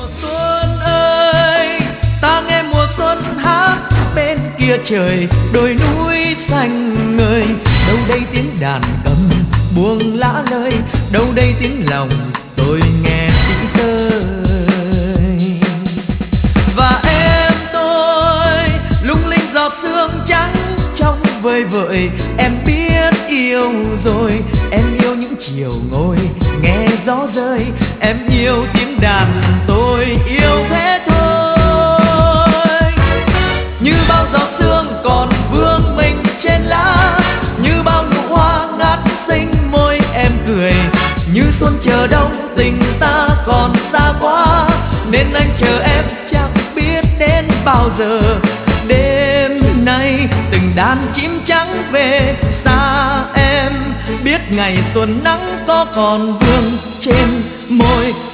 Mùa xuân ơi, ta nghe mùa xuân hát bên kia trời, đồi núi xanh ngời. Đâu đây tiếng đàn cầm buông lã lơi, đâu đây tiếng lòng tôi nghe tí tơi. Và em tôi lung linh giọt sương trắng trong vơi vợi. Em biết yêu rồi, em yêu những chiều ngồi nghe gió rơi. Em yêu tiếng đàn, tôi yêu thế thôi. Như bao giọt sương còn vương mình trên lá, như bao nụ hoa ngát xinh môi em cười. Như xuân chờ đông tình ta còn xa quá, nên anh chờ em chẳng biết đến bao giờ. Đêm nay từng đàn chim trắng về xa em, biết ngày xuân nắng có còn vương trên môi.